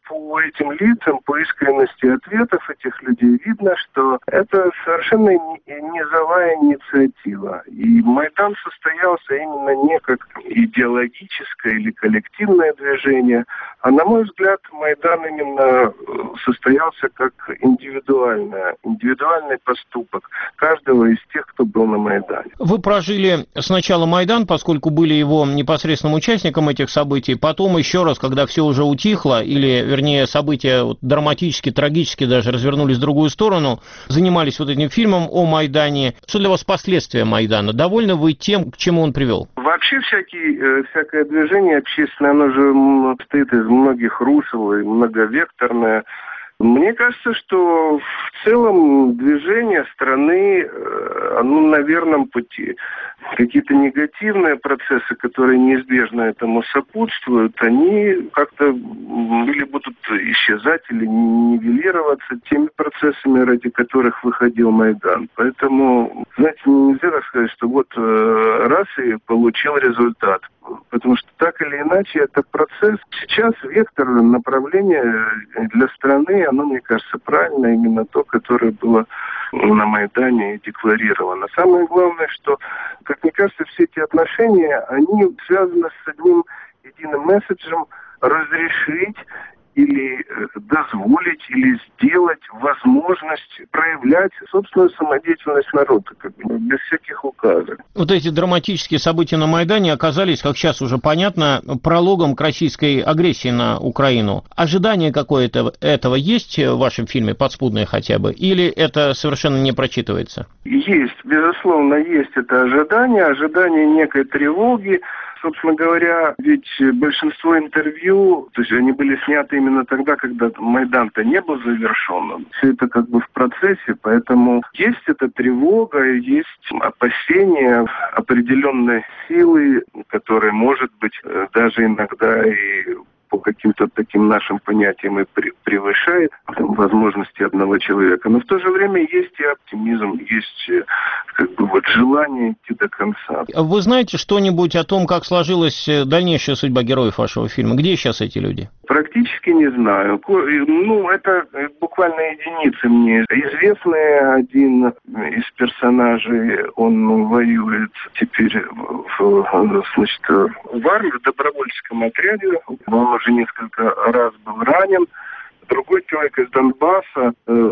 по этим лицам, по искренности ответов этих людей видно, что это совершенно низовая инициатива. И Майдан состоялся именно не как идеологическое или коллективное движение, а, на мой взгляд, Майдан именно состоялся как индивидуальное, индивидуальный поступок каждого из тех, кто был на Майдане. Вы прожили сначала Майдан, поскольку были его непосредственным участником этих событий, потом еще раз, когда все уже утихло, или, вернее, события вот, драматически, трагически даже развернулись в другую сторону, занимались вот этим фильмом о Майдане. Что для вас последствия Майдана? Довольны вы тем, к чему он привел? Вообще всякий, всякое движение общественное, оно же состоит из многих русел и многовекторное. Мне кажется, что в целом движение страны, оно на верном пути. Какие-то негативные процессы, которые неизбежно этому сопутствуют, они как-то или будут исчезать, или нивелироваться теми процессами, ради которых выходил Майдан. Поэтому, знаете, нельзя так сказать, что вот раз и получил результат. Потому что так или иначе это процесс. Сейчас вектор направления для страны, оно, мне кажется, правильно, именно то, которое было на Майдане декларировано. Самое главное, что, как мне кажется, все эти отношения, они связаны с одним единым месседжем: разрешить или дозволить, или сделать возможность проявлять собственную самодеятельность народа, как бы, без всяких указок. Вот эти драматические события на Майдане оказались, как сейчас уже понятно, прологом к российской агрессии на Украину. Ожидание какое-то этого есть в вашем фильме, подспудное хотя бы, или это совершенно не прочитывается? Есть, безусловно, есть это ожидание, ожидание некой тревоги. Собственно говоря, ведь большинство интервью, то есть они были сняты именно тогда, когда Майдан-то не был завершен. Все это как бы в процессе, поэтому есть эта тревога, есть опасения определенной силы, которая, может быть, даже иногда и по каким-то таким нашим понятиям и превышает там, возможности одного человека. Но в то же время есть и оптимизм, есть как бы вот желание идти до конца. Вы знаете что-нибудь о том, как сложилась дальнейшая судьба героев вашего фильма? Где сейчас эти люди? Практически не знаю. Ну, это буквально единицы мне известные. Один из персонажей, он воюет теперь в, значит, в армии, в добровольческом отряде. Он уже несколько раз был ранен. Другой человек из Донбасса,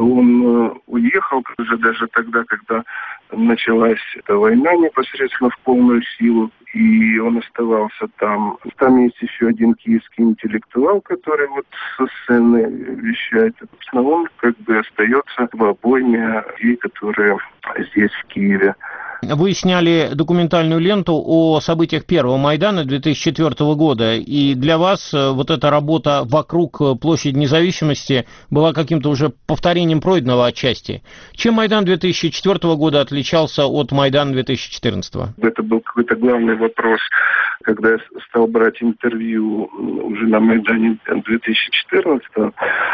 он уехал уже даже тогда, когда началась эта война непосредственно в полную силу, и он оставался там. Там есть еще один киевский интеллектуал, который вот со сцены вещает. Собственно, он как бы остается в обойме людей, которые здесь, в Киеве. Вы сняли документальную ленту о событиях первого Майдана две тысячи четвёртого года, и для вас вот эта работа вокруг площади Независимости была каким-то уже повторением пройденного отчасти. Чем Майдан две тысячи четвёртого года отличался от Майдана две тысячи четырнадцатого? Это был какой-то главный вопрос, когда я стал брать интервью уже на Майдане две тысячи четырнадцатого.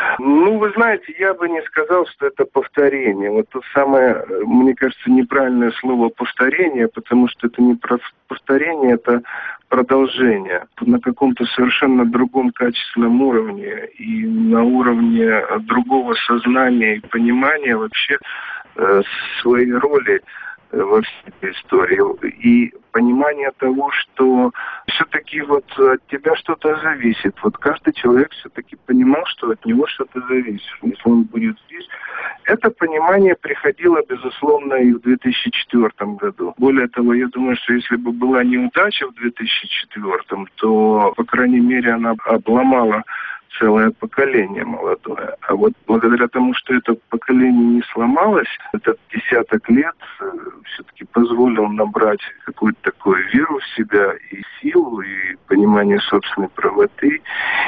Ну, вы знаете, я бы не сказал, что это повторение. Вот то самое, мне кажется, неправильное слово повторение, потому что это не повторение, это продолжение на каком-то совершенно другом качественном уровне и на уровне другого сознания и понимания вообще э, своей роли во всей этой истории. И понимание того, что все-таки вот от тебя что-то зависит. Вот каждый человек все-таки понимал, что от него что-то зависит. Если он будет здесь. Это понимание приходило, безусловно, и в две тысячи четвёртом году. Более того, я думаю, что если бы была неудача в две тысячи четвёртом, то, по крайней мере, она обломала целое поколение молодое. А вот благодаря тому, что это поколение не сломалось, этот десяток лет все-таки позволил набрать какую-то такую веру в себя и силу, и понимание собственной правоты,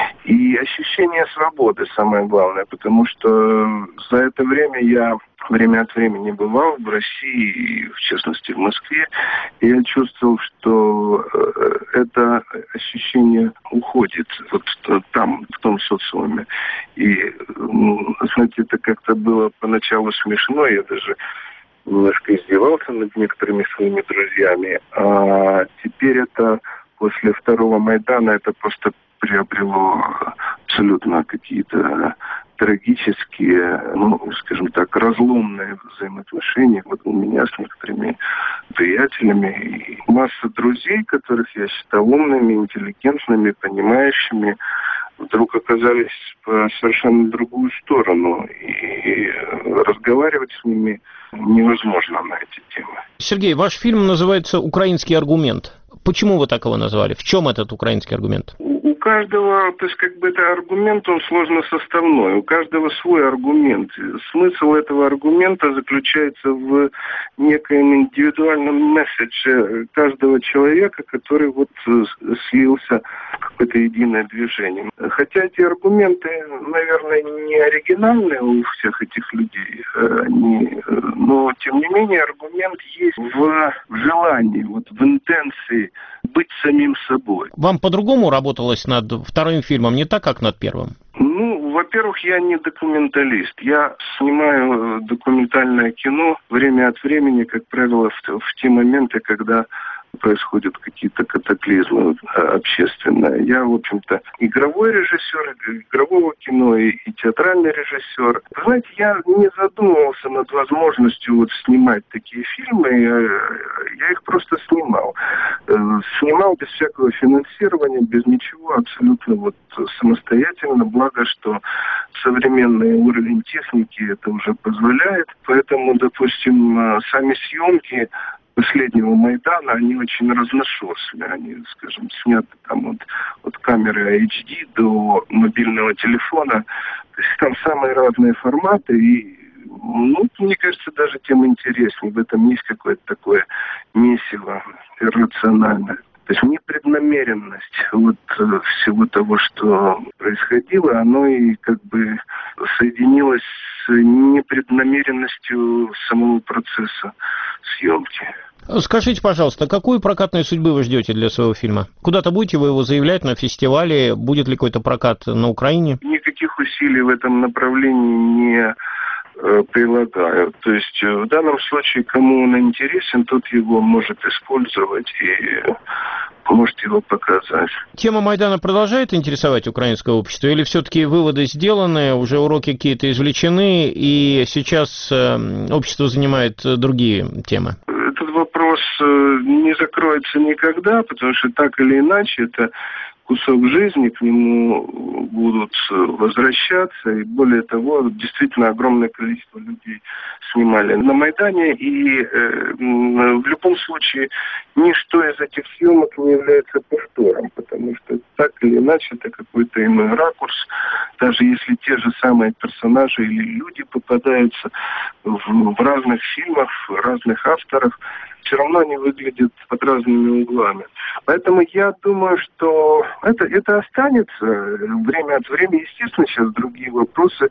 и ощущение свободы, самое главное, потому что за это время я время от времени бывал в России, в частности в Москве, и я чувствовал, что это ощущение уходит вот там, в том социуме. И, знаете, это как-то было поначалу смешно, я даже немножко издевался над некоторыми своими друзьями, а теперь это после второго Майдана это просто приобрело абсолютно какие-то трагические, ну, скажем так, разломные взаимоотношения. Вот у меня с некоторыми приятелями и масса друзей, которых я считал умными, интеллигентными, понимающими, вдруг оказались по совершенно другую сторону. И разговаривать с ними невозможно на эти темы. Сергей, ваш фильм называется «Украинский аргумент». Почему вы так его назвали? В чем этот украинский аргумент? У каждого, то есть как бы это аргумент, он сложно составной. У каждого свой аргумент. Смысл этого аргумента заключается в некоем индивидуальном месседже каждого человека, который вот слился в какое-то единое движение. Хотя эти аргументы, наверное, не оригинальные у всех этих людей, они, но тем не менее аргумент есть в желании, вот в интенции быть самим собой. Вам по-другому работалось над вторым фильмом, не так, как над первым? Ну, во-первых, я не документалист. Я снимаю документальное кино время от времени, как правило, в, в те моменты, когда происходят какие-то катаклизмы общественные. Я, в общем-то, игровой режиссер, игрового кино и, и театральный режиссер. Вы знаете, я не задумывался над возможностью вот снимать такие фильмы. Я, я их просто снимал. Снимал без всякого финансирования, без ничего, абсолютно вот самостоятельно. Благо, что современный уровень техники это уже позволяет. Поэтому, допустим, сами съемки последнего Майдана, они очень разношерстные. Они, скажем, сняты там от, от камеры эйч ди до мобильного телефона. То есть там самые разные форматы. И, ну, мне кажется, даже тем интереснее. В этом есть какое-то такое месиво иррациональное. То есть непреднамеренность вот всего того, что происходило, оно и как бы соединилось с непреднамеренностью самого процесса съемки. Скажите, пожалуйста, какую прокатную судьбу вы ждете для своего фильма? Куда-то будете вы его заявлять на фестивале? Будет ли какой-то прокат на Украине? Никаких усилий в этом направлении не э, прилагаю. То есть в данном случае, кому он интересен, тот его может использовать и может его показать. Тема Майдана продолжает интересовать украинское общество? Или все-таки выводы сделаны, уже уроки какие-то извлечены, и сейчас э, общество занимает другие темы? Этот вопрос не закроется никогда, потому что так или иначе это кусок жизни, к нему будут возвращаться. И более того, действительно огромное количество людей снимали на Майдане. И э, в любом случае ничто из этих съемок не является повтором, потому что так или иначе это какой-то иной ракурс. Даже если те же самые персонажи или люди попадаются в, в разных фильмах, разных авторов, все равно они выглядят под разными углами. Поэтому я думаю, что это, это останется время от времени. Естественно, сейчас другие вопросы,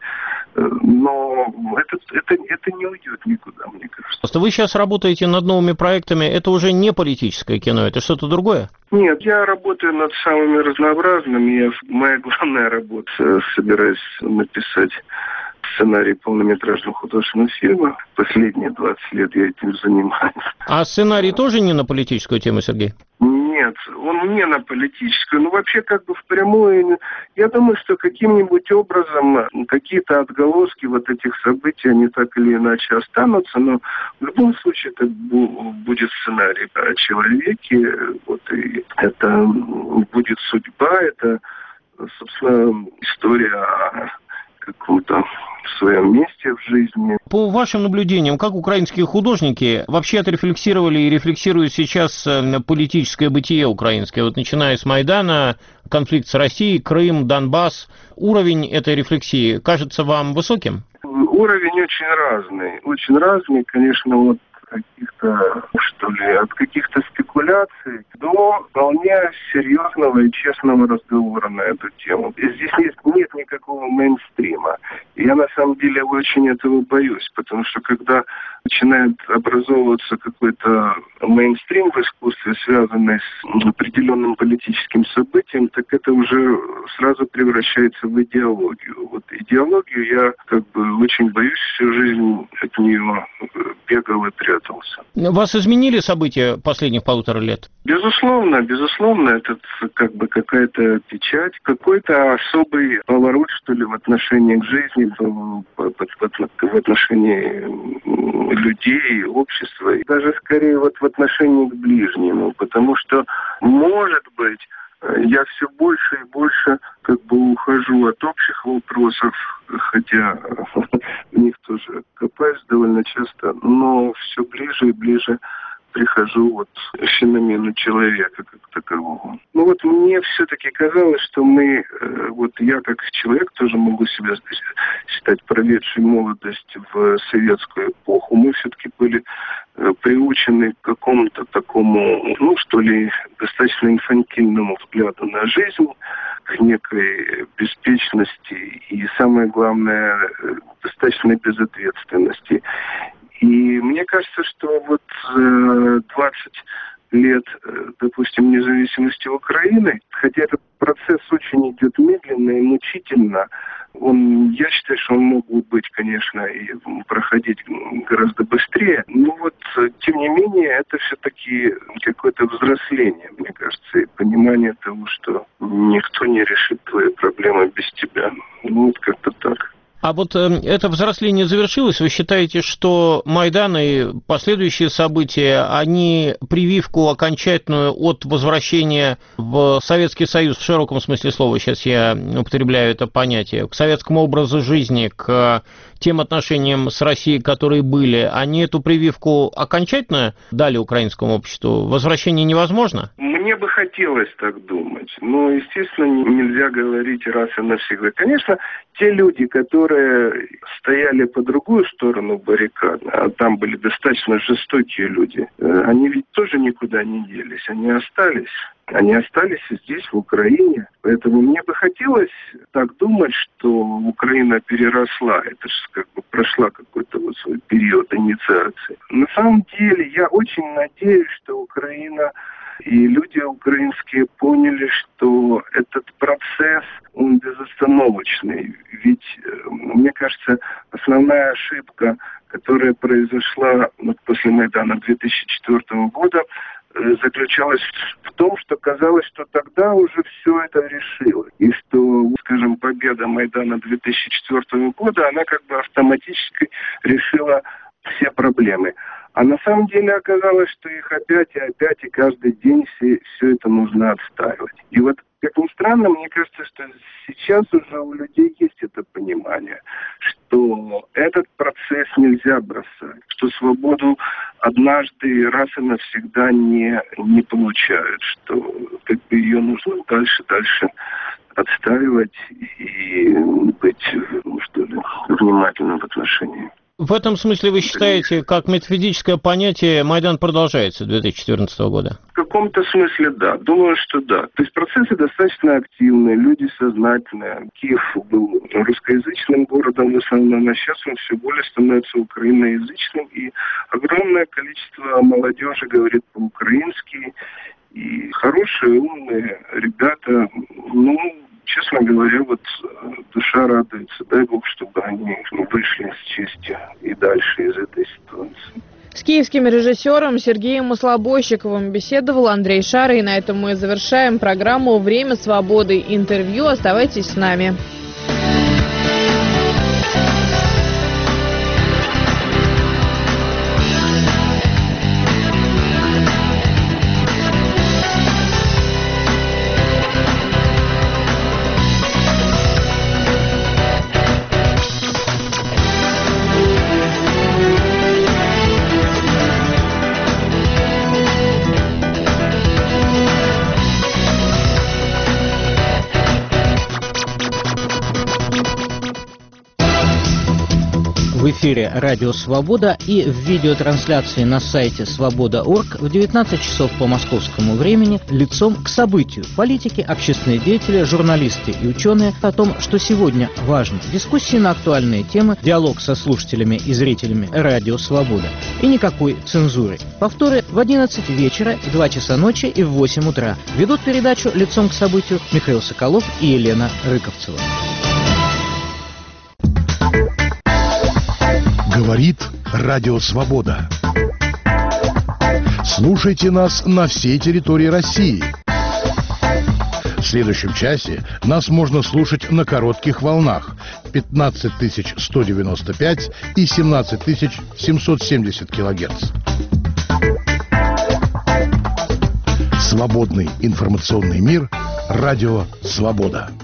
но это, это, это не уйдет никуда, мне кажется. Вы сейчас работаете над новыми проектами. Это уже не политическое кино, это что-то другое? Нет, я работаю над самыми разнообразными. Я, моя главная работа, собираюсь написать сценарий полнометражного художественного фильма. Последние двадцать лет я этим занимаюсь. А сценарий тоже не на политическую тему, Сергей? Нет, он не на политическую. Ну, вообще, как бы впрямую, я думаю, что каким-нибудь образом какие-то отголоски вот этих событий, они так или иначе останутся, но в любом случае это будет сценарий о человеке, вот, и это будет судьба, это, собственно, история о каком-то в своем месте в жизни. По вашим наблюдениям, как украинские художники вообще отрефлексировали и рефлексируют сейчас политическое бытие украинское? Вот начиная с Майдана, конфликт с Россией, Крым, Донбасс. Уровень этой рефлексии кажется вам высоким? Уровень очень разный. Очень разный, конечно, вот каких-то, что ли, от каких-то спекуляций до вполне серьезного и честного разговора на эту тему. Здесь нет, нет никакого мейнстрима. И я на самом деле очень этого боюсь, потому что когда начинает образовываться какой-то мейнстрим в искусстве, связанный с определенным политическим событием, так это уже сразу превращается в идеологию. Вот идеологию я как бы очень боюсь, всю жизнь от нее бегал и прятался. Вас изменили события последних полутора лет? Безусловно, безусловно, это как бы какая-то печать, какой-то особый поворот, что ли, в отношении к жизни, в, в, в отношении людей, общества, и даже скорее вот в отношении к ближнему, потому что, может быть, я все больше и больше как бы ухожу от общих вопросов, хотя в них тоже копаюсь довольно часто, но все ближе и ближе прихожу вот к феномену человека как такового. Ну вот мне все-таки казалось, что мы, вот я как человек тоже могу себя считать проведшей молодость в советскую эпоху. Мы все-таки были приучены к какому-то такому, ну что ли, достаточно инфантильному взгляду на жизнь, к некой беспечности и, самое главное, достаточной безответственности. И мне кажется, что вот двадцать лет, допустим, независимости Украины, хотя этот процесс очень идет медленно и мучительно, он, я считаю, что он мог бы быть, конечно, и проходить гораздо быстрее, но вот, тем не менее, это все-таки какое-то взросление, мне кажется, и понимание того, что никто не решит твои проблемы без тебя. Ну, вот как-то так. А вот э, это взросление завершилось? Вы считаете, что Майдан и последующие события, они прививку окончательную от возвращения в Советский Союз, в широком смысле слова, сейчас я употребляю это понятие, к советскому образу жизни, к тем отношениям с Россией, которые были, они эту прививку окончательно дали украинскому обществу? Возвращение невозможно? Мне бы хотелось так думать, но, естественно, нельзя говорить раз и навсегда. Конечно, те люди, которые стояли по другую сторону баррикад, а там были достаточно жестокие люди, они ведь тоже никуда не делись, они остались. Они остались здесь, в Украине. Поэтому мне бы хотелось так думать, что Украина переросла. Это же как бы прошла какой-то вот свой период инициации. На самом деле, я очень надеюсь, что Украина и люди украинские поняли, что этот процесс, он безостановочный. Ведь, мне кажется, основная ошибка, которая произошла вот после Майдана две тысячи четвёртого года, заключалась в том, что казалось, что тогда уже все это решилось. И что, скажем, победа Майдана две тысячи четвёртого года, она как бы автоматически решила все проблемы. А на самом деле оказалось, что их опять и опять, и каждый день все, все это нужно отстаивать. И вот, как ни странно, мне кажется, что сейчас уже у людей есть это понимание, что этот процесс нельзя бросать, что свободу однажды раз и навсегда не, не получают, что как бы ее нужно дальше, дальше отстаивать и быть, ну, что ли, внимательным в отношении. В этом смысле вы считаете, как метафизическое понятие, Майдан продолжается две тысячи четырнадцатого года? В каком-то смысле да. Думаю, что да. То есть процессы достаточно активные, люди сознательные. Киев был русскоязычным городом в основном, а сейчас он все более становится украиноязычным. И огромное количество молодежи говорит по-украински. И хорошие, умные ребята, ну... Честно говоря, вот душа радуется. Дай Бог, чтобы они вышли с честью и дальше из этой ситуации. С киевским режиссером Сергеем Маслобойщиковым беседовал Андрей Шара. И на этом мы завершаем программу «Время свободы. Интервью». Оставайтесь с нами. В эфире «Радио Свобода» и в видеотрансляции на сайте свобода точка орг в девятнадцать часов по московскому времени «Лицом к событию». Политики, общественные деятели, журналисты и ученые о том, что сегодня важно. Дискуссии на актуальные темы, диалог со слушателями и зрителями «Радио Свобода». И никакой цензуры. Повторы в одиннадцать вечера, в два часа ночи и в восемь утра. Ведут передачу «Лицом к событию» Михаил Соколов и Елена Рыковцева. Говорит Радио Свобода. Слушайте нас на всей территории России. В следующем часе нас можно слушать на коротких волнах пятнадцать тысяч сто девяносто пять и семнадцать тысяч семьсот семьдесят килогерц. Свободный информационный мир. Радио Свобода.